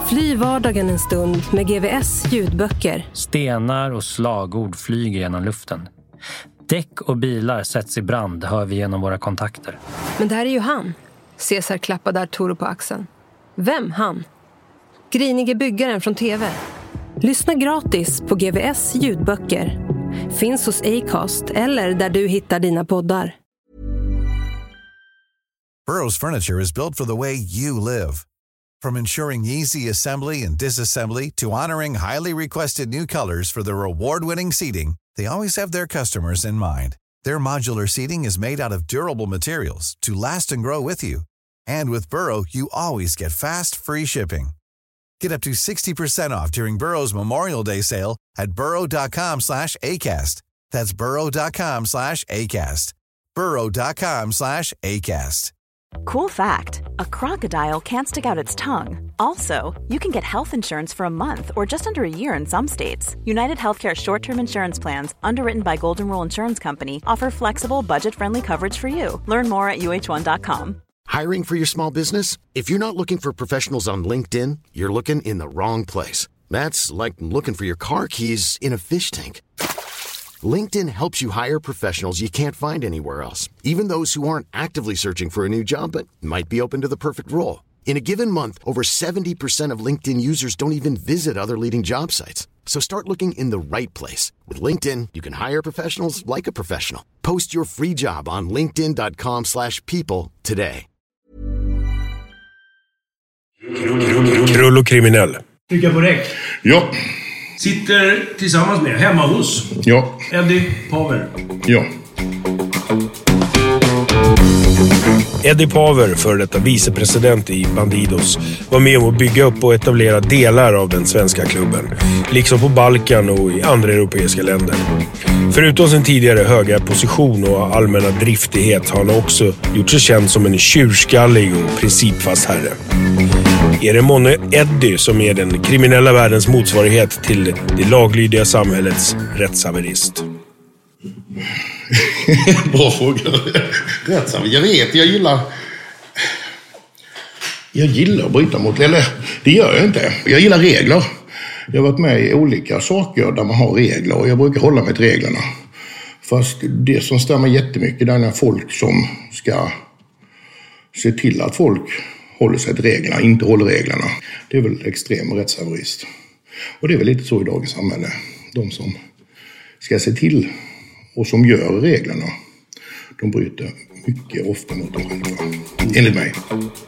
Fly vardagen en stund med GVS ljudböcker. Stenar och slagord flyger genom luften. Däck och bilar sätts i brand, hör vi genom våra kontakter. Men det här är ju han. Cesar klappade Arturo på axeln. Vem han? Grinige byggaren från TV. Lyssna gratis på GVS ljudböcker. Finns hos Acast eller där du hittar dina poddar. Burrow's furniture is built for the way you live. From ensuring easy assembly and disassembly to honoring highly requested new colors for their award-winning seating, they always have their customers in mind. Their modular seating is made out of durable materials to last and grow with you. And with Burrow, you always get fast, free shipping. Get up to 60% off during Burrow's Memorial Day sale at burrow.com/ACAST. That's burrow.com/ACAST. burrow.com/ACAST. Cool fact, a crocodile can't stick out its tongue. Also, you can get health insurance for a month or just under a year in some states. United Healthcare short-term insurance plans, underwritten by Golden Rule Insurance Company, offer flexible, budget-friendly coverage for you. Learn more at uh1.com. Hiring for your small business? If you're not looking for professionals on LinkedIn, you're looking in the wrong place. That's like looking for your car keys in a fish tank. LinkedIn helps you hire professionals you can't find anywhere else, even those who aren't actively searching for a new job but might be open to the perfect role. In a given month, over 70% of LinkedIn users don't even visit other leading job sites. So start looking in the right place. With LinkedIn, you can hire professionals like a professional. Post your free job on linkedin.com/people today. Krull och kriminell. Trycka på räck. Ja. Sitter tillsammans med, hemma hos. Ja. Eddie Paver. Ja. Eddie Paver, för detta vicepresident i Bandidos, var med om att bygga upp och etablera delar av den svenska klubben, liksom på Balkan och i andra europeiska länder. Förutom sin tidigare höga position och allmänna driftighet har han också gjort sig känd som en tjurskallig och principfast herre. Är det månne Eddie som är den kriminella världens motsvarighet till det laglydiga samhällets rättshaverist? Bra fråga. Jag vet, jag gillar att bryta mot, eller det gör jag inte. Jag gillar regler. Jag har varit med i olika saker där man har regler och jag brukar hålla mig till reglerna. Fast det som stämmer jättemycket är när folk som ska se till att folk håller sig till reglerna, inte håller reglerna. Det är väl extrem rättshaverist. Och det är väl lite så i dagens samhälle. De som ska se till och som gör reglerna, de bryter mycket ofta mot dem själva, enligt mig.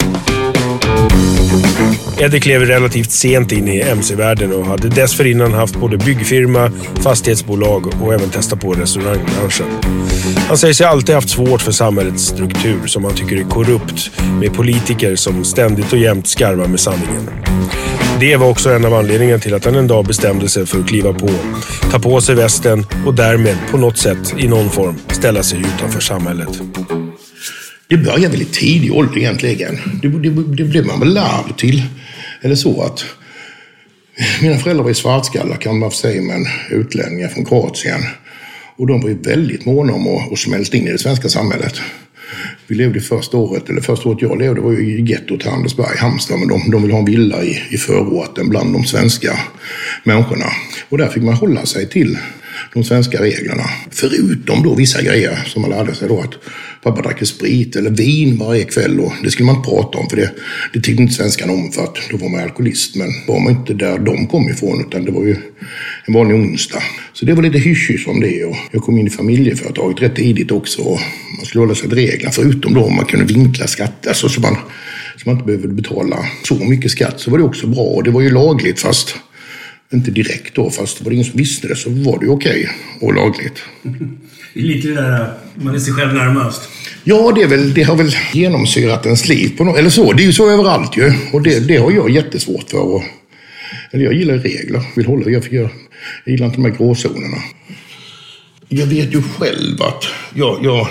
Eddie klev relativt sent in i MC-världen och hade dessförinnan haft både byggfirma, fastighetsbolag och även testat på restaurangbranschen. Han säger sig alltid haft svårt för samhällets struktur som han tycker är korrupt, med politiker som ständigt och jämt skarvar med sanningen. Det var också en av anledningarna till att han en dag bestämde sig för att kliva på, ta på sig västen och därmed på något sätt i någon form ställa sig utanför samhället. Det började väldigt tidig ålder egentligen. Det blev man väl lärd till. Eller så att mina föräldrar var i svartskallar, kan man säga, men utlänningar från Kroatien. Och de var ju väldigt måna om att smälta in i det svenska samhället. Vi levde första året jag levde var ju i gettot i Andersberg, Halmstad, men de ville ha en villa i förorten bland de svenska människorna. Och där fick man hålla sig till de svenska reglerna. Förutom då vissa grejer som man lärde sig då, att pappa drack sprit eller vin varje kväll, och det skulle man inte prata om för det tyckte inte svenskan om, för att då var man alkoholist. Men var man inte där de kom ifrån, utan det var ju en vanlig onsdag. Så det var lite hysch om det, och jag kom in i familjeföretaget rätt tidigt också, och man skulle hålla sig till reglerna. Förutom då man kunde vinkla skatter så man inte behövde betala så mycket skatt, så var det också bra, och det var ju lagligt, fast inte direkt då, fast var det ingen som visste det, så var det ju okej och lagligt. Det är lite det där, man är sig själv närmast. Ja, det har väl genomsyrat ens liv på något, eller så. Det är ju så överallt ju, och det har jag jättesvårt för. Eller jag gillar regler, jag gillar inte de här gråzonerna. Jag vet ju själv att jag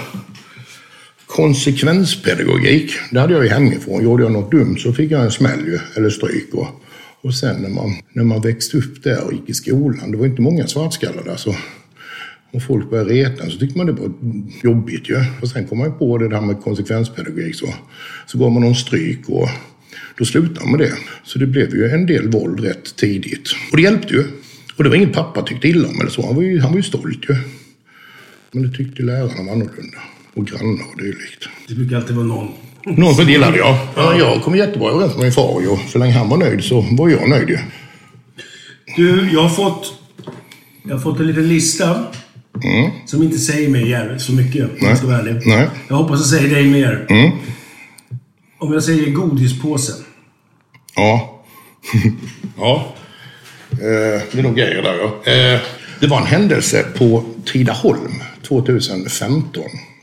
konsekvenspedagogik, det hade jag ju hemifrån. Gjorde jag något dumt så fick jag en smäll ju, eller stryk. Och sen när man växte upp där och gick i skolan, det var inte många svartskallar där, så om folk började reta så tyckte man det var jobbigt ju. Och sen kom man på det där med konsekvenspedagogik, så gav man någon stryk, och Då slutade han med det. Så det blev ju en del våld rätt tidigt. Och det hjälpte ju. Och det var ingen pappa tyckte illa om eller så. Han var ju stolt ju. Men det tyckte lärarna var annorlunda. Och grannar och dylikt. Det brukar alltid vara någon. Någon som gillade jag. Ja, jag kom jättebra överens med min far. Och så länge han var nöjd så var jag nöjd ju. Du, jag har fått en liten lista. Som inte säger mig jävligt så mycket. Om jag ska vara ärlig. Nej. Jag hoppas att säga dig mer. Om jag säger godispåsen. Ja. Ja. Det är nog grejer där, ja. Det var en händelse på Tidaholm 2015.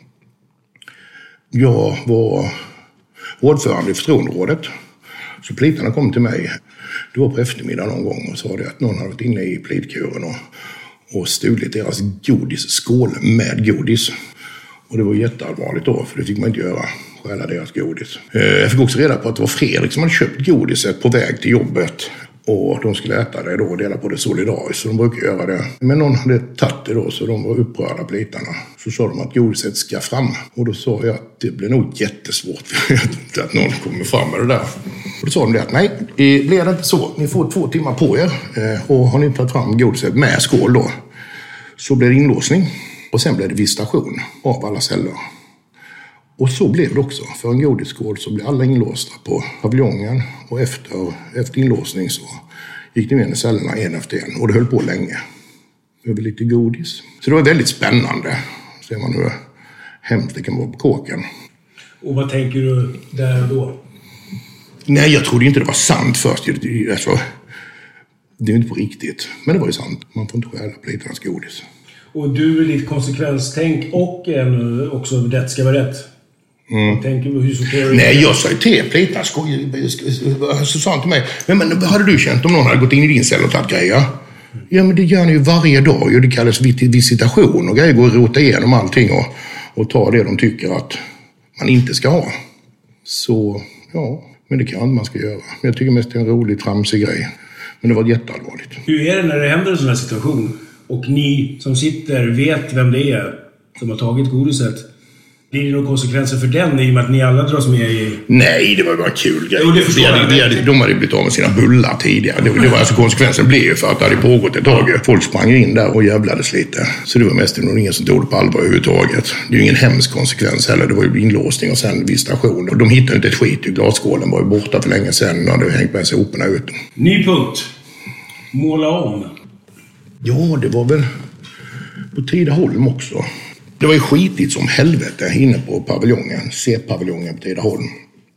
Jag var ordförande i förtroenderådet. Så plitarna kom till mig. Det var på eftermiddag någon gång och sa det att någon hade varit inne i plitkuren och stulit deras godisskål med godis. Och det var jätteallvarligt då, för det fick man inte göra. Stjäla deras godis. Jag fick också reda på att det var Fredrik som hade köpt godiset på väg till jobbet. Och de skulle äta det då och dela på det solidariskt. Så de brukar göra det. Men någon hade tagit det då så de var upprörda plitarna. Så sa de att godiset ska fram. Och då sa jag att det blir nog jättesvårt. För jag vet inte att någon kommer fram med det där. Och då sa de det att nej, det blir inte så. Ni får 2 timmar på er. Och har ni tagit fram godiset med skål då. Så blir det inlåsning. Och sen blir det visitation av alla celler. Och så blev det också. För en godisskål så blev alla inlåsta på paviljongen. Och efter inlåsning så gick det med i cellerna en efter en. Och det höll på länge. Över lite godis. Så det var väldigt spännande. Ser man hur hemskt det kan vara på kåken. Och vad tänker du där och då? Nej, jag trodde inte det var sant först. Alltså, det är inte på riktigt. Men det var ju sant. Man får inte stjäla plitarnas godis. Och du är lite konsekvenstänk och också rätt ska vara rätt. Tänker du hur sorterar du? Nej, jag sa ju till plitarna. Så sa han till mig. Men vad hade du känt om någon hade gått in i din cell och tagit grejer? Ja, men det gör ni ju varje dag. Det kallas visitation och grejer. Går och rota igenom allting och ta det de tycker att man inte ska ha. Så, ja. Men det kan inte man ska göra. Men jag tycker mest det är en rolig, tramsig grej. Men det var jätteallvarligt. Hur är det när det händer en sån här situation? Och ni som sitter vet vem det är som har tagit godiset. Blir det några konsekvenser för den i och med att ni alla dras med i... Nej, det var bara kul grej. Jo, de hade blivit av med sina bullar tidigare. Det var alltså konsekvensen blev ju för att det hade pågått ett tag. Folk sprang in där och jävlades lite. Så det var mest nog ingen som tog det på allvar överhuvudtaget. Det är ju ingen hemsk konsekvens heller. Det var ju inlåsning och sen visitation. Och de hittade inte ett skit i glasskålen. Var ju borta för länge sedan och hade hängt med sig soporna ut. Ny punkt. Måla om. Ja, det var väl på Tidaholm också. Det var ju skitigt som helvete inne på paviljongen, C-paviljongen på Tidaholm.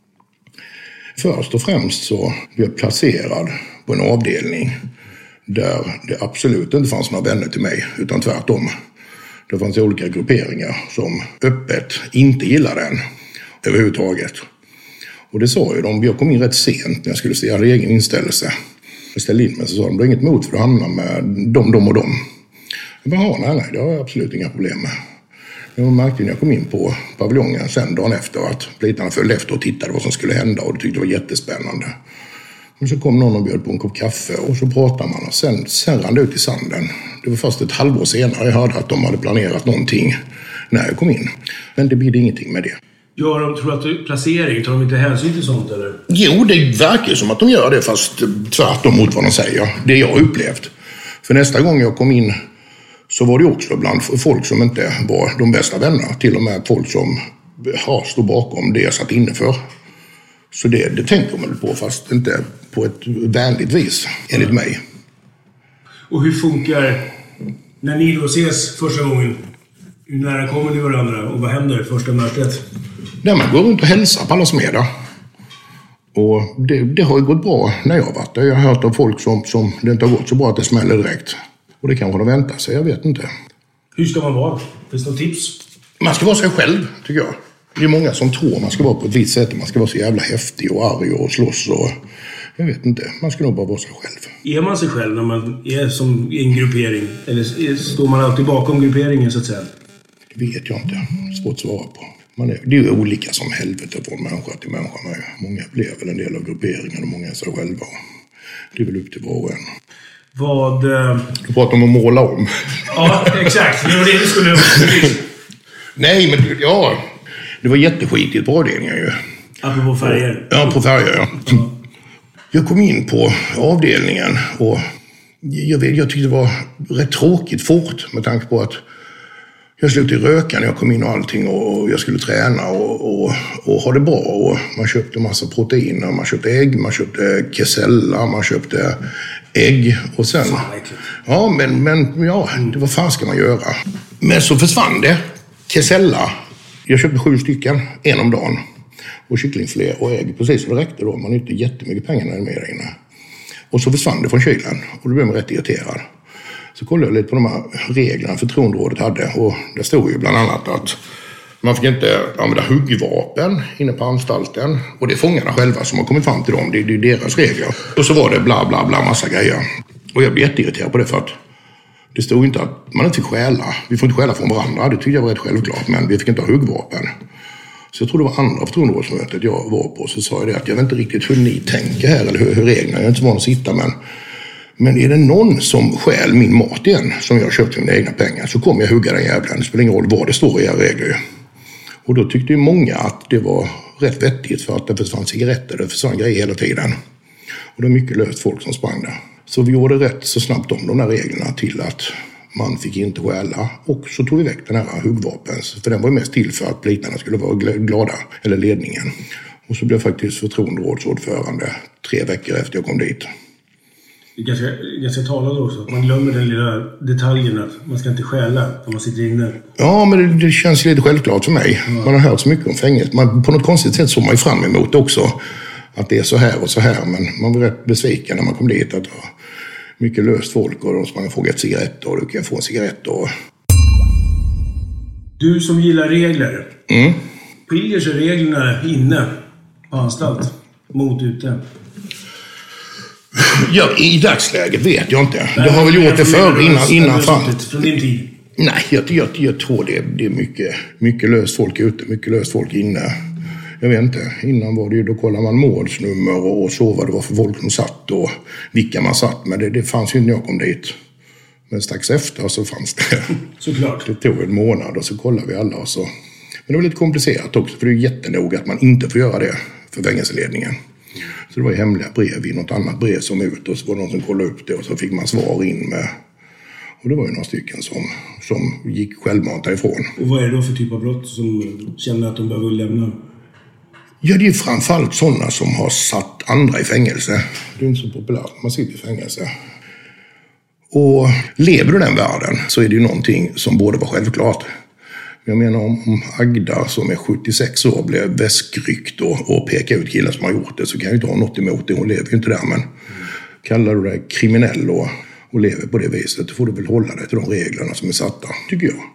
Först och främst så blev jag placerad på en avdelning där det absolut inte fanns några vänner till mig, utan tvärtom. Det fanns olika grupperingar som öppet inte gillade den överhuvudtaget. Och det sa ju de, jag kom in rätt sent när jag skulle se egen inställelse. Jag ställde in mig så sa de, du har inget emot för att hamna med dem och dem. Jag bara, nej, det har jag absolut inga problem med. Jag märkte när jag kom in på paviljongen sen dagen efter att plitarna följde efter och tittade vad som skulle hända och det tyckte det var jättespännande. Och så kom någon och bjöd på en kopp kaffe och så pratade man och sen rann det ut i sanden. Det var först ett halvår senare jag hörde att de hade planerat någonting när jag kom in. Men det blev ingenting med det. Gör de, tror att placering, tar de inte hänsyn till sånt eller? Jo, det verkar som att de gör det fast tvärtom mot vad de säger. Det jag har upplevt. För nästa gång jag kom in så var det också bland folk som inte var de bästa vännerna. Till och med folk som stod bakom det jag satt inne för. Så det tänker man på, fast inte på ett vänligt vis, enligt mig. Och hur funkar, när ni då ses första gången, hur nära kommer ni varandra och vad händer första mötet? När man går runt och hälsar på alla som är där. Och det har ju gått bra när jag har varit där. Jag har hört av folk som det inte har gått så bra att det smäller direkt. Och det kanske de väntar sig, jag vet inte. Hur ska man vara? Finns det något tips? Man ska vara sig själv, tycker jag. Det är många som tror man ska vara på ett visst sätt. Man ska vara så jävla häftig och arg och slåss och... Jag vet inte. Man ska nog bara vara sig själv. Är man sig själv när man är som i en gruppering? Eller står man alltid bakom grupperingen så att säga? Det vet jag inte. Svårt att svara på. Det är ju olika som helvete från människa till människa. Många blir väl en del av grupperingen och många är sig själva. Det är väl upp till var och en. Vad... Du pratar om att måla om. Ja, exakt. Det var det du skulle... Nej, men ja... Det var jätteskitigt på avdelningen ju. Apropå färger. Ja, på färger, ja. Jag kom in på avdelningen och jag tyckte det var rätt tråkigt fort med tanke på att jag slutade röka när jag kom in och allting och jag skulle träna och ha det bra. Och man köpte massa proteiner, man köpte ägg, man köpte kesella, man köpte ägg och sen... Ja, men ja, det var fan ska man göra. Men så försvann det. Kesella. Jag köpte 7 stycken, en om dagen. Och kycklingfilé och ägg, precis så det räckte då. Man inte jättemycket pengar när det är med där inne. Och så försvann det från kylen och då blev man rätt irriterad. Så kollade jag lite på de här reglerna förtroenderådet hade och det stod ju bland annat att man fick inte använda huggvapen inne på anstalten. Och det är fångarna själva som har kommit fram till dem, det är deras regler. Och så var det bla bla bla massa grejer. Och jag blev jätteirriterad på det för att det stod inte att man inte fick stjäla. Vi får inte stjäla från varandra, det tyckte jag var rätt självklart, men vi fick inte ha huggvapen. Så jag tror det var andra förtroenderådsmötet jag var på, så sa jag det att jag vet inte riktigt hur ni tänker här eller hur reglerna, jag är inte så van att sitta, men är det någon som stjäl min mat igen som jag köpt för mina egna pengar så kommer jag hugga den jävlen. Det spelar ingen roll vad det står i era regler. Och då tyckte ju många att det var rätt vettigt för att det försvann cigaretter, det försvann grejer hela tiden. Och det är mycket löst folk som sprang där. Så vi gjorde rätt så snabbt om de där reglerna till att man fick inte stjäla. Och så tog vi väck den här huggvapens. För den var ju mest till för att plitarna skulle vara glada, eller ledningen. Och så blev jag faktiskt förtroenderådsordförande 3 veckor efter jag kom dit. Det är ganska talande också. Man glömmer den lilla detaljen att man ska inte stjäla när man sitter inne. Ja, men det känns lite självklart för mig. Ja. Man har hört så mycket om fängelse. På något konstigt sätt såg man ju fram emot också. Att det är så här och så här. Men man var rätt besviken när man kom dit. Att det var mycket löst folk och de sprang och frågade efter cigaretter. Och du kan få en cigarett och... Du som gillar regler. Mm. Skiljer sig reglerna inne på anstalt mot ute? Ja, i dagsläget vet jag inte. Nej, det har väl gjort det förr innan fallet. Från din tid? Nej, jag tror det är mycket löst folk ute, mycket löst folk inne. Jag vet inte. Innan var det ju, då kollar man målsnummer och så vad det var för folk som satt och vilka man satt. Men det fanns ju inte när jag kom dit. Men strax efter så fanns det. Såklart. Det tog en månad och så kollade vi alla och så. Men det var lite komplicerat också, för det är jättenoga att man inte får göra det för fängelseledningen. Så det var ju hemliga brev i något annat brev som ut och så var det någon som kollade upp det och så fick man svar in med. Och det var ju några stycken som gick självmant därifrån. Och vad är det då för typ av brott som känner att de behöver lämna? Ja, det är framförallt sådana som har satt andra i fängelse. Det är inte så populärt när man sitter i fängelse. Och lever du den världen så är det ju någonting som borde vara självklart. Jag menar om Agda som är 76 år blev väskryckt och pekar ut killar som har gjort det så kan jag ju inte ha något emot det. Hon lever ju inte där, men kallar du det kriminell och lever på det viset, då får du väl hålla dig till de reglerna som är satta, tycker jag.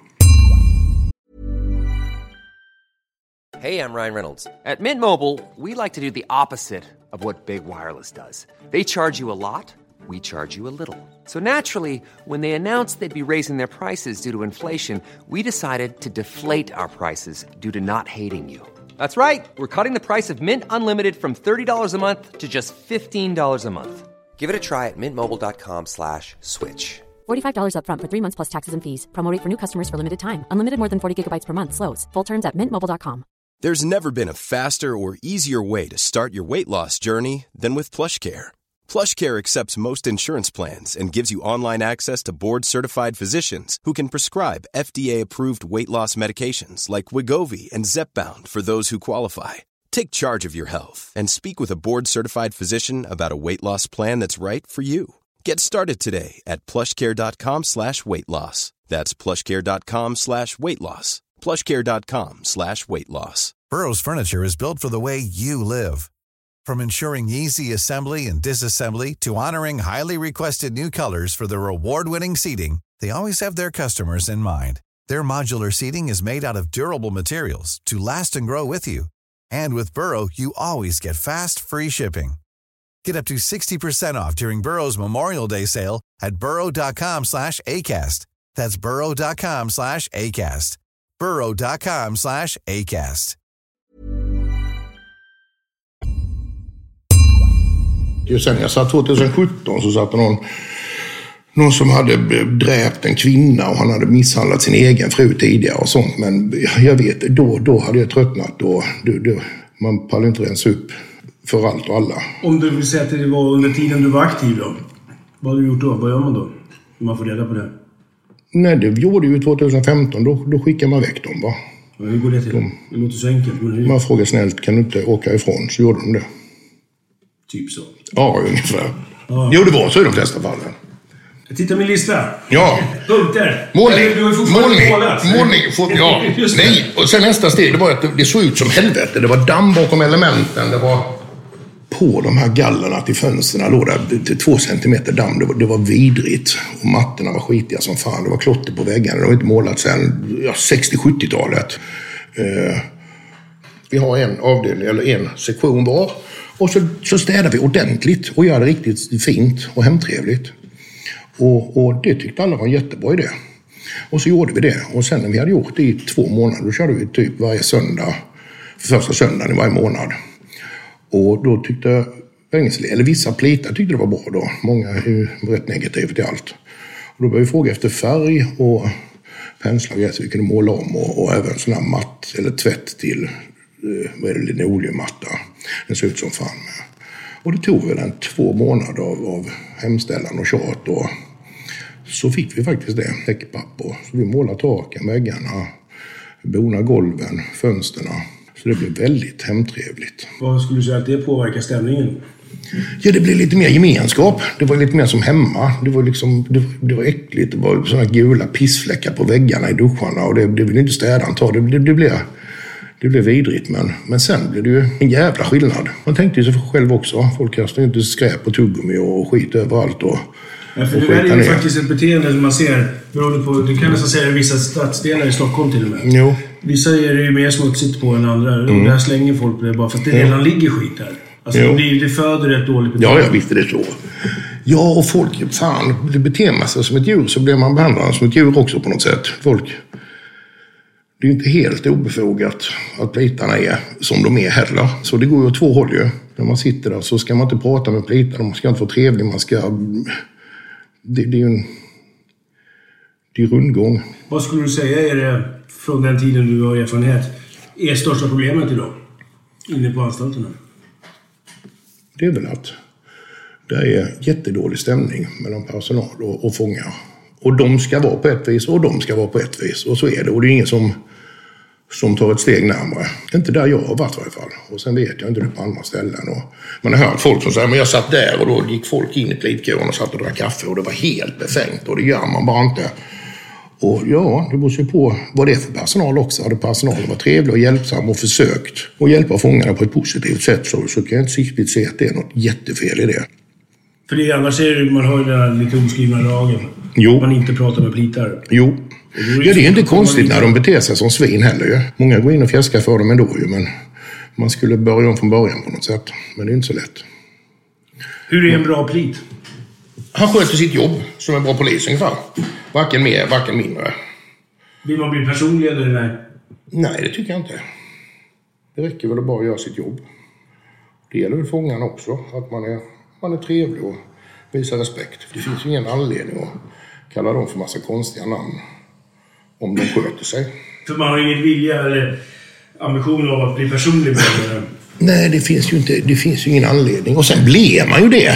Hey, I'm Ryan Reynolds. At Mint Mobile, we like to do the opposite of what Big Wireless does. They charge you a lot, we charge you a little. So naturally, when they announced they'd be raising their prices due to inflation, we decided to deflate our prices due to not hating you. That's right. We're cutting the price of Mint Unlimited from $30 a month to just $15 a month. Give it a try at mintmobile.com/switch. $45 up front for 3 months plus taxes and fees. Promo rate for new customers for limited time. Unlimited more than 40 gigabytes per month slows. Full terms at mintmobile.com. There's never been a faster or easier way to start your weight loss journey than with PlushCare. PlushCare accepts most insurance plans and gives you online access to board-certified physicians who can prescribe FDA-approved weight loss medications like Wegovy and Zepbound for those who qualify. Take charge of your health and speak with a board-certified physician about a weight loss plan that's right for you. Get started today at plushcare.com/weightloss. That's plushcare.com/weightloss. plushcare.com/weightloss. Burrow's furniture is built for the way you live. From ensuring easy assembly and disassembly to honoring highly requested new colors for their award-winning seating, they always have their customers in mind. Their modular seating is made out of durable materials to last and grow with you. And with Burrow, you always get fast, free shipping. Get up to 60% off during Burrow's Memorial Day sale at burrow.com/ACAST. That's burrow.com/ACAST. burrow.com/ACAST. Sen jag satt 2017 så satt någon som hade dräpt en kvinna och han hade misshandlat sin egen fru tidigare och sånt. Men jag vet, då hade jag tröttnat. Man pallar inte ens upp för allt och alla. Om du vill säga att det var under tiden du var aktiv då? Vad har du gjort då? Vad gör man då? Om man får reda på det. Nej, det gjorde ju 2015. Då skickar man väck dem, va? Ja, hur går det till? Det låter så enkelt. Man frågar snällt, kan du inte åka ifrån? Så gjorde de det. Typ så? Ja, ungefär. Ja. Jo, det var så i de flesta fallen. Jag tittar min lista. Ja. Punkter. Målning. Ja. Nej, och sen nästa steg, det var att det såg ut som helvete. Det var damm bakom elementen. Det var på de här gallerna till fönstren låg det 2 centimeter damm. Det var vidrigt. Och mattorna var skitiga som fan. Det var klotter på väggarna. Det var inte målat sedan 60-70-talet. Vi har en avdelning, eller en sektion var. Och så städade vi ordentligt och gör det riktigt fint och hemtrevligt. Och det tyckte alla var en jättebra idé. Och så gjorde vi det. Och sen när vi hade gjort det i 2 månader, då körde vi typ varje söndag, första söndagen i varje månad. Och då tyckte eller vissa plitar tyckte det var bra då. Många är rätt negativa till allt. Och då började vi fråga efter färg och penslar så vi kunde måla om och även sån här matt eller tvätt till linoleummatta. Den såg ut som fan med. Och det tog väl 2 månader av hemställan och tjat och så fick vi faktiskt det, täckpapper. Så vi målade taken, väggarna, bona golven, fönsterna. Så det blev väldigt hemtrevligt. Vad skulle du säga att det påverkar stämningen? Ja, det blev lite mer gemenskap. Det var lite mer som hemma. Det var liksom, det var äckligt. Det var såna gula pissfläckar på väggarna i duscharna och det ville inte städaren ta. Det blev vidrigt, men sen blev det ju en jävla skillnad. Man tänkte ju sig själv också. Folk kastar ju inte skräp och tuggummi och skit överallt. Och för det där är ju faktiskt ett beteende som man ser beroende på, du kan nästan säga vissa stadsdelar i Stockholm till och med. Jo. Vissa är det ju mer smutsigt på än andra. Och där slänger folk det bara för att det redan ligger skit här. Alltså det föder ett dåligt beteende. Ja, jag visste det så. Ja, och folk, fan, det beter man sig som ett djur så blir man behandlad som ett djur också på något sätt. Folk, det är ju inte helt obefogat att plitarna är som de är heller. Så det går ju åt 2 håll ju. När man sitter där så ska man inte prata med plitarna, man ska inte vara trevlig, man ska... Det är ju en... Det är rundgång. Vad skulle du säga är det, från den tiden du har erfarenhet, är största problemet idag inne på anstalterna? Det är väl att det är jättedålig stämning mellan personal och fångar. Och de ska vara på ett vis och de ska vara på ett vis. Och så är det. Och det är ingen som tar ett steg närmare. Inte där jag har varit i varje fall. Och sen vet jag inte det på andra ställen. Och man har hört folk som säger, men jag satt där och då gick folk in i plitkåren och satt och drack kaffe. Och det var helt befängt och det gör man bara inte. Och ja, det beror ju på vad det är för personal också. Hade personalen varit trevlig och hjälpsam och försökt att hjälpa fångarna på ett positivt sätt så kan jag inte riktigt se att det är något jättefel i det. För det annars är det, man har ju den här lite oskrivna lagen. Jo. Man inte pratar med plitar. Jo. Ja, det är inte konstigt när de beter sig som svin heller ju. Många går in och fjäskar för dem ändå ju, men man skulle börja om från början på något sätt. Men det är inte så lätt. Hur är en bra plit? Han sköter sitt jobb som en bra polis ungefär. Varken mer, varken mindre. Vill man bli personledare där? Nej, det tycker jag inte. Det räcker väl att bara göra sitt jobb. Det gäller väl fångarna också. Att man är trevlig och visar respekt. Det finns ju ingen anledning att kalla dem för massa konstiga namn. Om de sköter sig. För man har ingen vilja eller ambition av att bli personlig med det. Nej, det finns ju inte. Det finns ju ingen anledning. Och sen blev man ju det.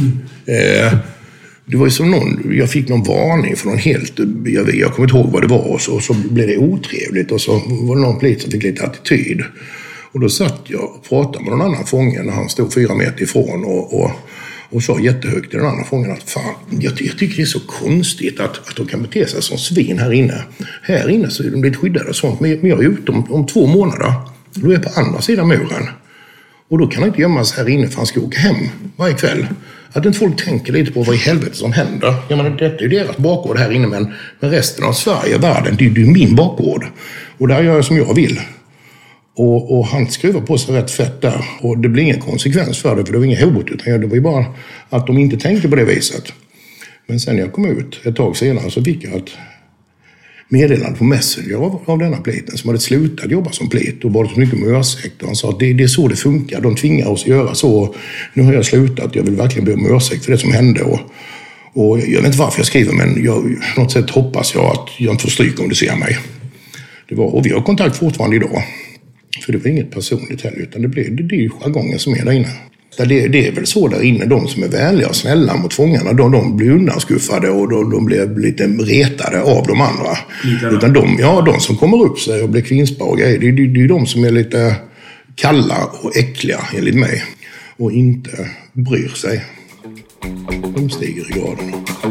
Det var ju som jag fick någon varning för någon helt... Jag kommer inte ihåg vad det var. Och så blev det otrevligt. Och så var det någon polis som fick lite attityd. Och då satt jag och pratade med någon annan fånge när han stod 4 meter ifrån. Och sa jättehögt till den andra fången att fan, jag tycker det är så konstigt att de kan bete sig som svin här inne. Här inne så är de lite skyddade och sånt. Men jag är ute om 2 månader. Då är jag på andra sidan muren. Och då kan han inte gömma sig här inne för han ska åka hem varje kväll. Att inte folk tänker lite på vad i helvete som händer. Jag menar, detta är ju deras bakgård här inne, men resten av Sverige och världen, det är ju min bakgård. Och där gör jag som jag vill. Och han skruvar på sig rätt fett där. Och det blir ingen konsekvens för det, för det var inget hot, utan det var ju bara att de inte tänkte på det viset. Men sen när jag kom ut ett tag senare så fick jag ett meddelande på Messenger av denna pliten som hade slutat jobba som plit och bad så mycket om ursäkt. Och han sa att det är så det funkar, de tvingar oss att göra så. Nu har jag slutat, jag vill verkligen be om ursäkt för det som hände. Och jag vet inte varför jag skriver, men på något sätt hoppas jag att jag inte får stryk om du ser mig. Och vi har kontakt fortfarande idag. För det var inget personligt heller, utan det är ju jargongen som är där inne. Det är väl så där inne, de som är vänliga och snälla mot fångarna, de blir undanskuffade och de blir lite retade av de andra. Utan de som kommer upp sig och blir kvinspa och grejer, det är ju de som är lite kalla och äckliga enligt mig. Och inte bryr sig. De stiger i graden.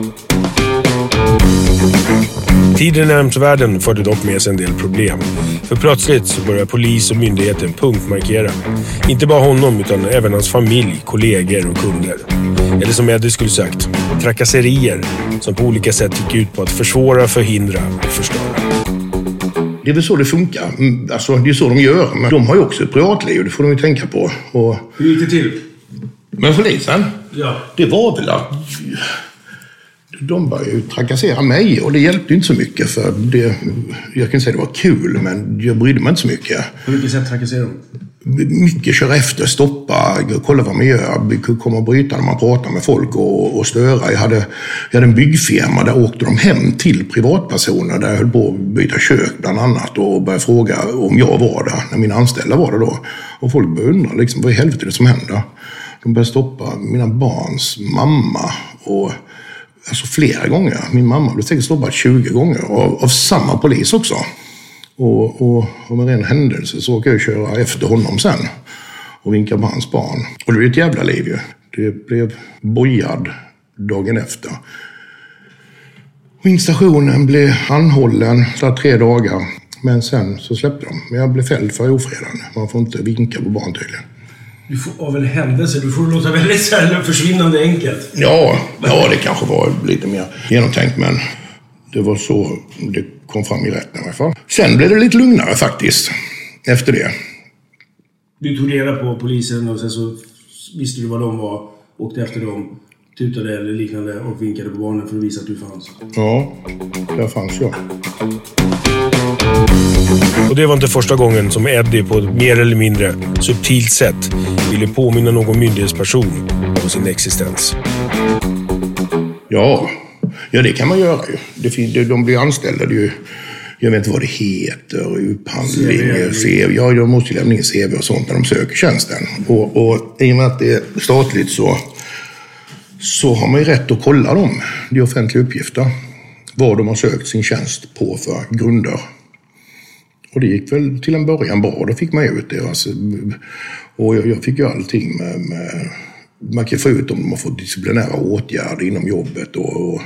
Tiden i närmsvärlden förde dock med sig en del problem. För plötsligt så börjar polis och myndigheten punktmarkera. Inte bara honom utan även hans familj, kollegor och kunder. Eller som Eddie skulle sagt, trakasserier som på olika sätt gick ut på att försvåra, förhindra och förstöra. Det är väl så det funkar. Alltså, det är så de gör. Men de har ju också ett privatliv, det får de ju tänka på. Och... Hur gick det till? Men polisen? Ja. Det var väl att... De började ju trakassera mig och det hjälpte inte så mycket för det, jag kan säga det var kul men jag brydde mig inte så mycket. På vilket sätt trakasserar de? Mycket köra efter, stoppa, kolla vad man gör, komma och bryta när man pratar med folk och störa. Jag hade en byggfirma där åkte de hem till privatpersoner där jag höll på att byta kök bland annat och började fråga om jag var där när mina anställda var där då. Och folk började undra liksom, vad i helvete är det som händer? De började stoppa mina barns mamma och alltså flera gånger. Min mamma blev säkert stoppad 20 gånger av samma polis också. Och med en händelse så åker jag köra efter honom sen och vinka på hans barn. Och det blev ett jävla liv ju. Det blev bojad dagen efter. Vinstationen blev anhållen så 3 dagar. Men sen så släppte de. Men jag blev fälld för ofredande. Man får inte vinka på barn tydligen. Du får, av en händelse, du får låta väldigt försvinnande enkelt. Ja, det kanske var lite mer genomtänkt, men det var så det kom fram i rätten i alla fall. Sen blev det lite lugnare faktiskt, efter det. Du tog reda på polisen och sen så visste du vad de var, åkte efter dem, tutade eller liknande och vinkade på barnen för att visa att du fanns. Ja, där fanns jag. Och det var inte första gången som Eddie på ett mer eller mindre subtilt sätt ville påminna någon myndighetsperson om sin existens. Ja, det kan man göra ju. De blir anställda ju. Jag vet inte vad det heter, upphandling, CV. Ja, de måste ju lämna in CV och sånt när de söker tjänsten. Och i och med att det är statligt så har man ju rätt att kolla dem. Det är offentliga uppgifter. Vad de har sökt sin tjänst på för grunder. Och det gick väl till en början bra. Då fick man ut det. Alltså, och jag fick ju allting med... Man kan få ut om de har fått disciplinära åtgärder inom jobbet och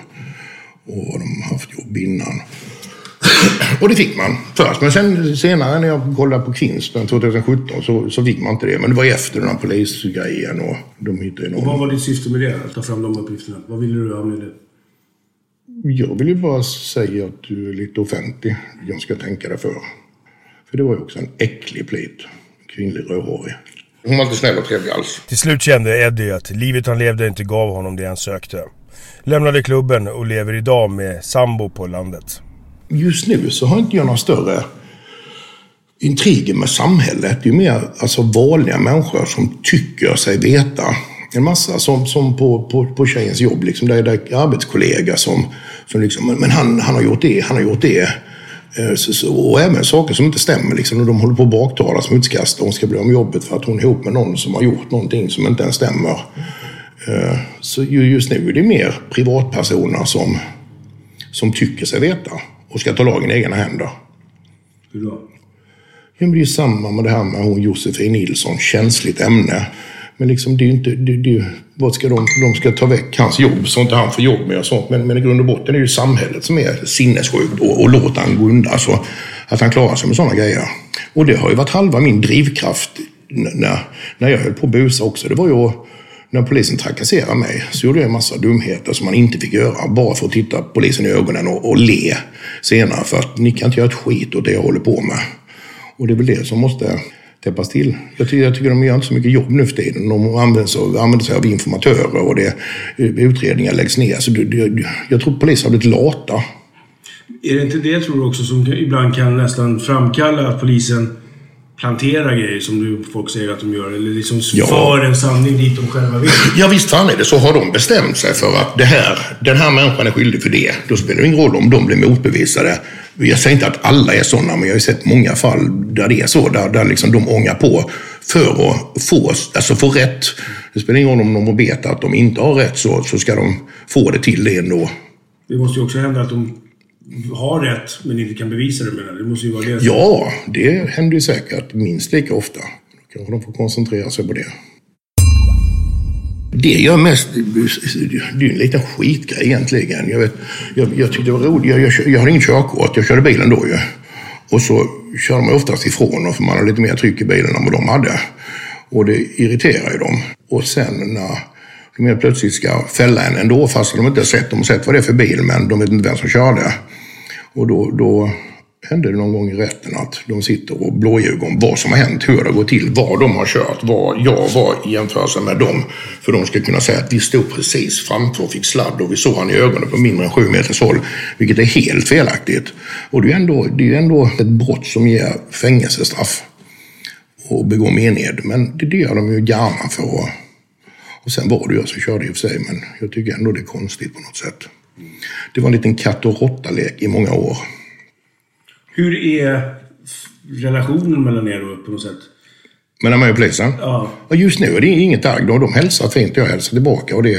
de har haft jobb innan. Och det fick man först. Men sen senare när jag kollade på Kingston 2017 så fick man inte det. Men det var efter den här polisgrejen och de hittade någon. Och vad var ditt syfte med det? Att ta fram de uppgifterna? Vad ville du ha med det? Jag vill ju bara säga att du är lite offentlig. Jag ska tänka dig för. För det var ju också en äcklig plit. Kvinnlig rödhårig. Hon var inte snäll och trevlig alls. Till slut kände Eddie att livet han levde inte gav honom det han sökte. Lämnade klubben och lever idag med sambo på landet. Just nu så har inte jag några större intriger med samhället. Det är mer alltså vanliga människor som tycker sig veta en massa som på tjejens jobb liksom, där är arbetskollega som liksom, men han har gjort det och även saker som inte stämmer liksom, och de håller på att baktala som utkastar. Hon ska bli om jobbet för att hon är ihop med någon som har gjort någonting som inte ens stämmer. Så just nu är det mer privatpersoner som tycker sig veta och ska ta lagen i egna händer. Hur då? Det blir ju samma med det här med hon Josefin Nilsson, känsligt ämne. Men liksom det är inte, vad ska de ska ta väck hans jobb så inte han får jobb med och sånt. Men i grund och botten är det ju samhället som är sinnessjukt och låta han gå undan så att han klarar sig med sådana grejer. Och det har ju varit halva min drivkraft när jag höll på att busa också. Det var ju när polisen trakasserade mig så gjorde jag en massa dumheter som man inte fick göra bara för att titta polisen i ögonen och le senare för att ni kan inte göra ett skit åt det jag håller på med. Och det är väl det som måste täppas till. Jag tycker de gör inte så mycket jobb nu för tiden. De använder sig av informatörer och utredningar läggs ner. Så jag tror polisen har blivit lata. Är det inte det, tror du också, som ibland kan nästan framkalla att polisen planterar grejer som folk säger att de gör? Eller liksom för en sanning dit de själva vill? Ja, visst fan är det. Så har de bestämt sig för att den här människan är skyldig för det. Då spelar det ingen roll om de blir motbevisade Jag säger inte att alla är sådana, men jag har sett många fall där det är så. Där liksom de ångar på för att få rätt. Det spelar ingen roll om de vet att de inte har rätt, så ska de få det till det ändå. Det måste ju också hända att de har rätt men inte kan bevisa det. Men det måste ju vara det. Ja, det händer ju säkert minst lika ofta. Då kanske de får koncentrera sig på det. Det gör mest, det är en liten skitgrej egentligen. Jag tyckte det var roligt. Jag hade ingen körkort, jag körde bilen då ju. Och så körde man oftast ifrån, och för man har lite mer tryck i bilen än vad de hade. Och det irriterar ju dem. Och sen när de helt plötsligt ska fälla en ändå, fast de inte har sett vad det är för bil, men de vet inte vem som körde. Och då hände det någon gång i rätten att de sitter och blåljuger om vad som har hänt, hur det går till, vad de har kört, vad jag var i jämförelse med dem. För de ska kunna säga att vi stod precis framför och fick sladd och vi såg han i ögonen på mindre än 7 meters håll, vilket är helt felaktigt. Och det är ju ändå ett brott som ger fängelsestraff och begår mened, men det gör de ju gärna för. Och sen var det jag som körde i och för sig, men jag tycker ändå det är konstigt på något sätt. Det var en liten katt- och råttalek i många år. Hur är relationen mellan er då på något sätt? Mellan mig och polisen? Ja. Och just nu är det inget agg. De hälsar fint, jag hälsar tillbaka. Och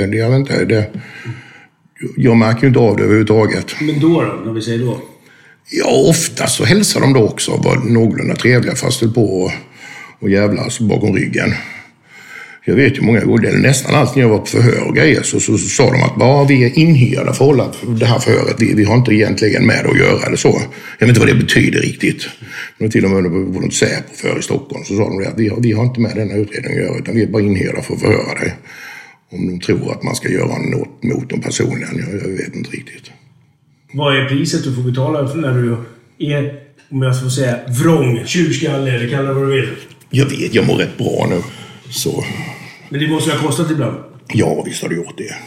jag märker ju inte av det överhuvudtaget. Men då, när vi säger då? Ja, ofta så hälsar de då också. Var någorlunda trevliga, fast höll på och jävlas bakom ryggen. Jag vet ju många gånger, nästan allt när jag var på förhör och grejer, så sa de att vi är inhyrda för att hålla det här förhöret. Vi har inte egentligen med att göra eller så. Jag vet inte vad det betyder riktigt. Men till och med på något Säpo för i Stockholm så sa de det att vi har inte med denna utredning att göra, utan vi är bara inhyrda för att förhöra dig. Om de tror att man ska göra något mot dem personligen, jag vet inte riktigt. Vad är priset du får betala för när du är, om jag får säga, vrång, tjurskalle eller kalla vad du vill? Jag vet, jag mår rätt bra nu. Så. Men det måste ha kostat ibland? Ja, visst har det gjort det.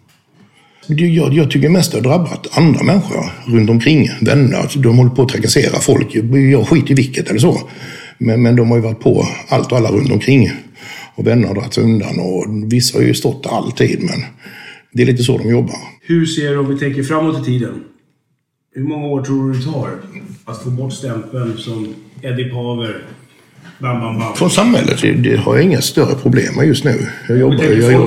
Jag tycker mest det har drabbat andra människor runt omkring. Vänner, de håller på att trakassera folk. Jag skiter i vilket eller så. Men de har ju varit på allt och alla runt omkring. Och vänner har dragit undan. Och vissa har ju stått där alltid. Men det är lite så de jobbar. Hur ser du, om vi tänker framåt i tiden? Hur många år tror du det tar att få bort stämpeln som Eddie Paver? Bam, bam, bam. Från samhället, det har jag inga större problem med just nu. Jag jobbar.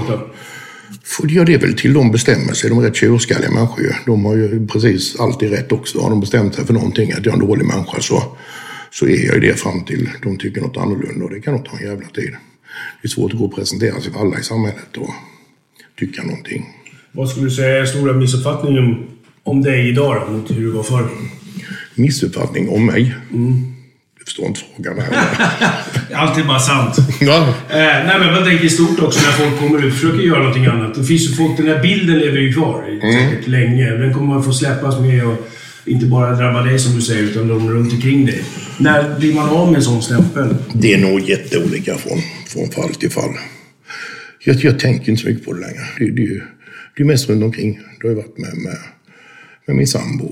Ja, det är väl till de bestämmelser. De är rätt tjurskalliga människor. De har ju precis alltid rätt också. Har de bestämt sig för någonting, att jag är en dålig människa, så är jag ju det fram till de tycker något annorlunda. Och det kan nog ta en jävla tid. Det är svårt att gå och presentera sig för alla i samhället och tycka någonting. Vad skulle du säga är stora missuppfattningen om dig idag då, mot hur du var förr? Missuppfattning om mig? Jag förstår inte frågan här. Alltid bara sant. Ja. Nej, men man tänker i stort också när folk kommer ut och försöker göra någonting annat. Det finns ju folk, den här bilden lever ju kvar säkert länge. Den kommer man få släppas med och inte bara drabba dig som du säger, utan de runt omkring dig. När blir man av med en sån stämpel? Det är nog jätteolika från fall till fall. Jag tänker inte så mycket på det längre. Det är mest runt omkring. Det har ju varit med min sambo.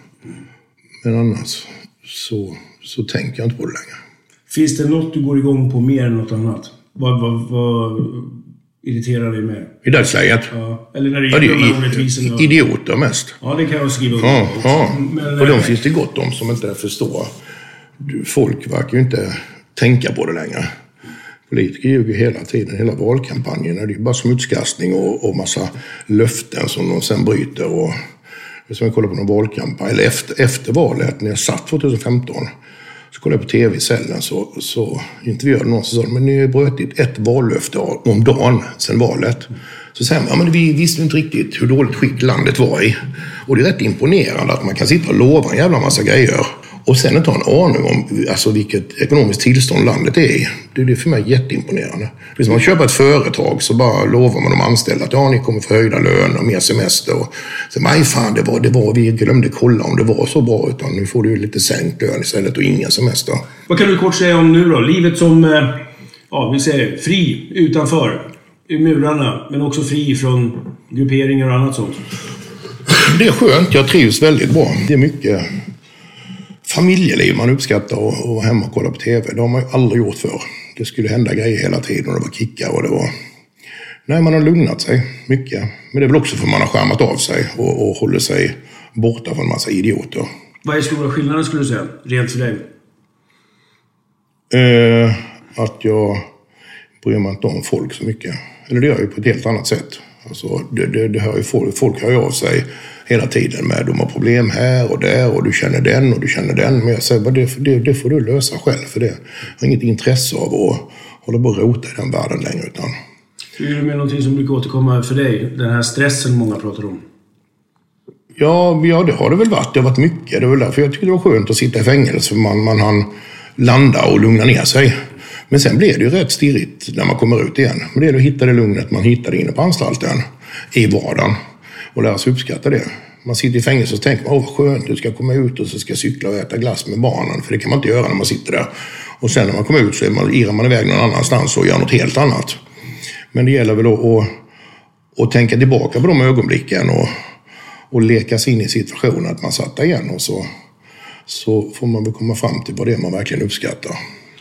Men annars så tänker jag inte på det längre. Finns det något du går igång på mer än något annat? Vad irriterar dig mer? I dagsläget? Ja. Eller när det gäller de här orättvisorna? Idioter mest. Ja, det kan jag skriva upp. Ja. Men, och de finns det gott om som inte förstår. Folk verkar ju inte tänka på det längre. Politiker ljuger hela tiden, hela valkampanjen. Det är ju bara smutskastning och massa löften som de sen bryter. Och som jag kollade på någon valkampanj, eller efter valet, när jag satt 2015, så kollade jag på tv i cellen, så intervjuade någon som sa, men ni har brutit ett vallöfte om dagen sedan valet. Så säger man, men vi visste inte riktigt hur dåligt skick landet var i. Och det är rätt imponerande att man kan sitta och lova en jävla massa grejer och sen inte ha en aning om alltså, vilket ekonomiskt tillstånd landet är i. Det är för mig jätteimponerande. Det är som att man köper ett företag, så bara lovar man de anställda att ni kommer få höjda lön och mer semester. Och så, nej fan, det var vi glömde kolla om det var så bra, utan nu får du lite sänkt lön istället och ingen semester. Vad kan du kort säga om nu då? Livet som, vi säger fri utanför murarna, men också fri från grupperingar och annat sånt. Det är skönt, jag trivs väldigt bra. Det är mycket familjeliv man uppskattar och vara hemma och kolla på tv. Det har man ju aldrig gjort förr. Det skulle hända grejer hela tiden och det var kickar och det var... Nej, man har lugnat sig mycket. Men det är väl också för man har skärmat av sig och håller sig borta från en massa idioter. Vad är stora skillnaden skulle du säga, rent för dig? Att jag bryr mig inte om folk så mycket. Eller det gör jag ju på ett helt annat sätt. Alltså, det hör ju folk hör ju av sig hela tiden med de har problem här och där och du känner den och du känner den. Men jag säger det får du lösa själv för det. Jag har inget intresse av att hålla på och rota i den världen längre. Utan... Hur är det med någonting som brukar återkomma för dig? Den här stressen många pratar om. Ja, det har det väl varit. Det har varit mycket. Det är väl därför jag tycker det var skönt att sitta i fängelse. För man hann landa och lugna ner sig. Men sen blir det ju rätt stirrigt när man kommer ut igen. Men det är att hitta det lugnet man hittade inne på anstalten i vardagen. Och lära sig uppskatta det. Man sitter i fängelse och tänker vad skönt, du ska komma ut och så ska cykla och äta glass med barnen. För det kan man inte göra när man sitter där. Och sen när man kommer ut så irrar man iväg någon annanstans och gör något helt annat. Men det gäller väl att tänka tillbaka på de ögonblicken och leka sig in i situationen att man satt där igen. Och så får man väl komma fram till vad det är man verkligen uppskattar.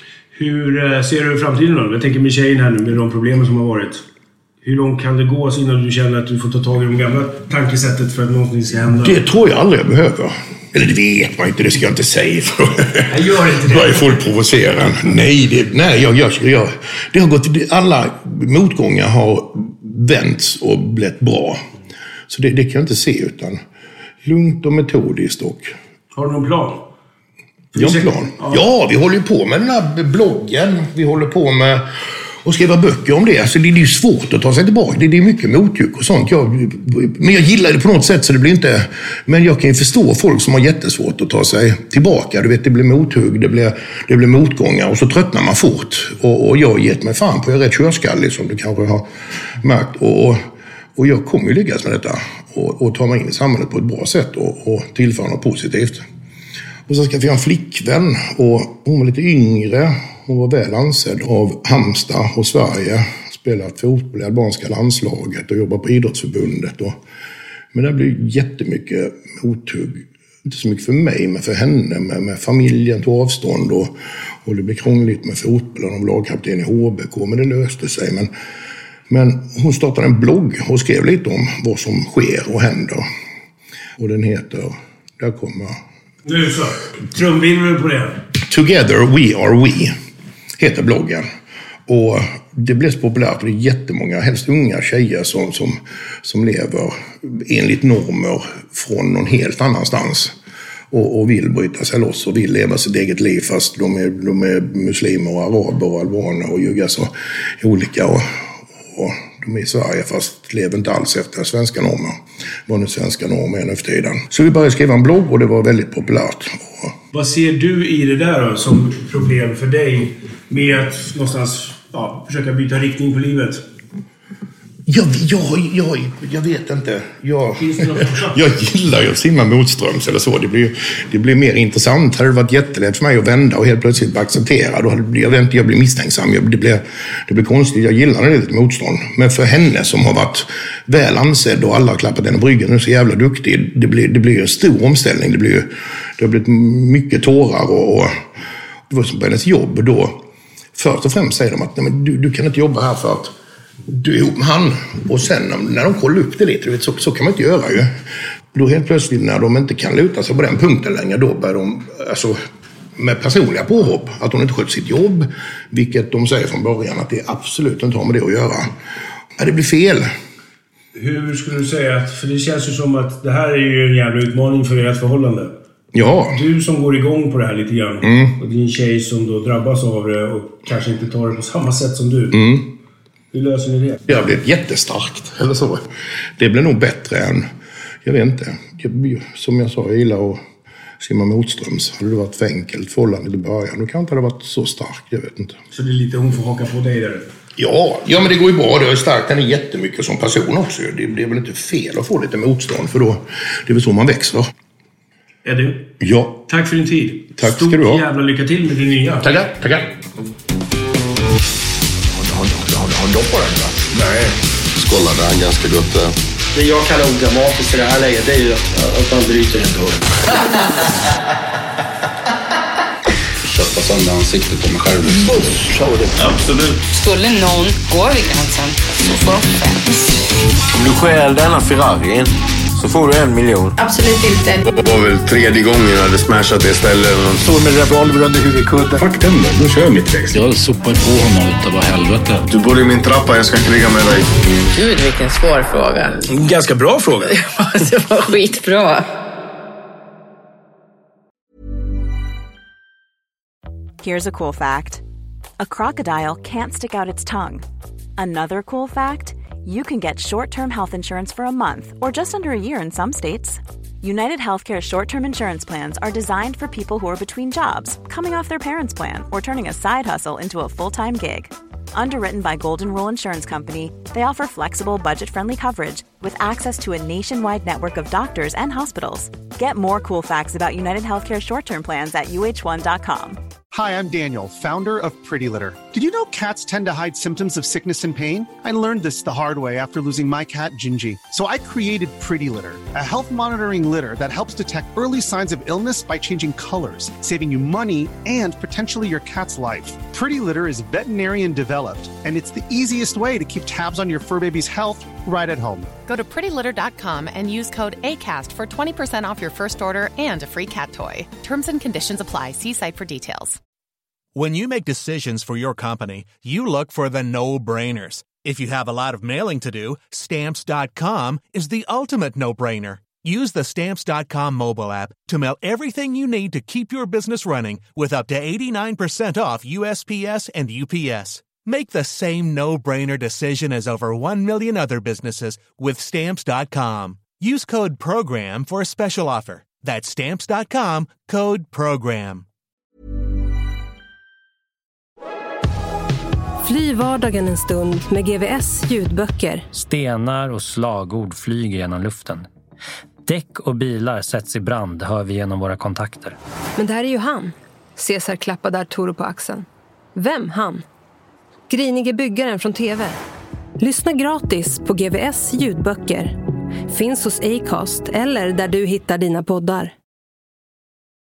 Hur ser du framtiden då? Jag tänker med tjejen här nu med de problemen som har varit. Hur långt kan det gå innan du känner att du får ta tag i de gamla tankesättet för att någonting ska hända? Det tror jag aldrig jag behöver. Eller det vet man inte, det ska jag inte säga. Jag gör inte det. Då är folk provocerande. Nej, jag det har gått, alla motgångar har vänts och blivit bra. Så det kan jag inte se utan lugnt och metodiskt och... Har du någon plan? Ja, plan. Ja, vi håller ju på med den här bloggen. Vi håller på med att skriva böcker om det. Alltså det är ju svårt att ta sig tillbaka. Det är mycket motjuk och sånt. Men jag gillar det på något sätt så det blir inte... Men jag kan ju förstå folk som har jättesvårt att ta sig tillbaka. Du vet, det blir mothugg, det blir motgångar och så tröttnar man fort. Och jag har gett mig fan på jag är rätt körskallig som du kanske har märkt. Och jag kommer ju lyckas med detta och ta mig in i samhället på ett bra sätt och tillföra något positivt. Och så ska vi ha en flickvän och hon var lite yngre. Hon var väl ansedd av Halmstad och Sverige. Spelat fotboll i albanska landslaget och jobbat på idrottsförbundet. Men det blir jättemycket mothugg. Inte så mycket för mig men för henne. Med familjen tog avstånd och det blev krångligt med fotbollen om lagkapten i HBK. Men det löste sig. Men hon startade en blogg och skrev lite om vad som sker och händer. Och den heter... Där kommer... Nu så, trumvirvel på det. Together we are we heter bloggen. Och det blev så populärt. Det är jättemånga, helst unga tjejer som lever enligt normer från någon helt annanstans. Och vill bryta sig loss och vill leva sitt eget liv fast de är muslimer och araber och albaner och juggar så olika och de är i Sverige fast lever inte alls efter svenska normer. Vad den svenska normen är nu för tiden. Så vi började skriva en blogg och det var väldigt populärt. Vad ser du i det där då, som problem för dig med att någonstans försöka byta riktning på livet? Jag vet inte. Jag gillar ju att simma motströms eller så. Det blir mer intressant. Hade det varit jättelätt för mig att vända och helt plötsligt acceptera. Då jag blir misstänksam. Det blir konstigt. Jag gillar det lite motstånd. Men för henne som har varit väl ansedd och alla har klappat henne på ryggen och är så jävla duktig. Det blir en stor omställning. Det har blivit mycket tårar och det var som på hennes jobb. Då först och främst säger de att nej, men du kan inte jobba här för att du är ihop med han. Och sen när de kollar upp det lite, så kan man inte göra ju. Då helt plötsligt när de inte kan luta sig på den punkten längre, då börjar de med personliga påhopp att hon inte skött sitt jobb. Vilket de säger från början att det absolut inte har med det att göra. Ja, det blir fel. Hur skulle du säga att, för det känns ju som att det här är ju en jävla utmaning för ert förhållande. Ja. Du som går igång på det här lite grann. Och din tjej som då drabbas av det och kanske inte tar det på samma sätt som du. Hur löser ni det? Det har blivit jättestarkt, eller så. Det blir nog bättre än, jag vet inte. Som jag sa, jag gillar att simma motströms. Hade det varit för enkelt förhållande i början, då kan inte det ha varit så starkt, jag vet inte. Så det är lite hon får haka på dig där? Ja, men det går ju bra. Det har ju stärkt henne jättemycket som person också. Det är väl inte fel att få lite motstånd, för då det är väl så man växer. Eddie? Ja. Tack för din tid. Tack ska du ha. Stort jävla lycka till med din nya. Tackar. Har de på den va? Nej. Skållade han ganska gott där. Det jag kallar odramatiskt i det här läget, det är ju att man bryter ett år. Kötta sönder ansiktet på mig själv. Absolut. Skulle någon gå vid gränsen så får de skäms. Om du stjäl denna Ferrarin så får du 1 miljon. Absolut inte. Det var väl 3:e gången jag hade smashat det stället. Står med revolver under huvudkudden. Fuck den då, nu kör jag mitt race. Jag sopar på honom utav vad helvete. Du bor i min trappa, jag ska kriga med dig. Gud, vilken svår fråga. Ganska bra fråga. Det var skitbra. Here's a cool fact. A crocodile can't stick out its tongue. Another cool fact, you can get short-term health insurance for a month or just under a year in some states. United Healthcare short-term insurance plans are designed for people who are between jobs, coming off their parents' plan, or turning a side hustle into a full-time gig. Underwritten by Golden Rule Insurance Company, they offer flexible, budget-friendly coverage with access to a nationwide network of doctors and hospitals. Get more cool facts about United Healthcare short-term plans at uh1.com. Hi, I'm Daniel, founder of Pretty Litter. Did you know cats tend to hide symptoms of sickness and pain? I learned this the hard way after losing my cat, Gingy. So I created Pretty Litter, a health monitoring litter that helps detect early signs of illness by changing colors, saving you money and potentially your cat's life. Pretty Litter is veterinarian developed, and it's the easiest way to keep tabs on your fur baby's health right at home. Go to prettylitter.com and use code ACAST for 20% off your first order and a free cat toy. Terms and conditions apply. See site for details. When you make decisions for your company, you look for the no-brainers. If you have a lot of mailing to do, Stamps.com is the ultimate no-brainer. Use the Stamps.com mobile app to mail everything you need to keep your business running with up to 89% off USPS and UPS. Make the same no-brainer decision as over 1 million other businesses with Stamps.com. Use code PROGRAM for a special offer. That's Stamps.com, code PROGRAM. Fly vardagen en stund med GVS ljudböcker. Stenar och slagord flyger genom luften. Däck och bilar sätts i brand, hör vi genom våra kontakter. Men det här är ju han. Cesar klappade Arturo på axeln. Vem han? Grinige byggaren från TV. Lyssna gratis på GVS ljudböcker. Finns hos Acast eller där du hittar dina poddar.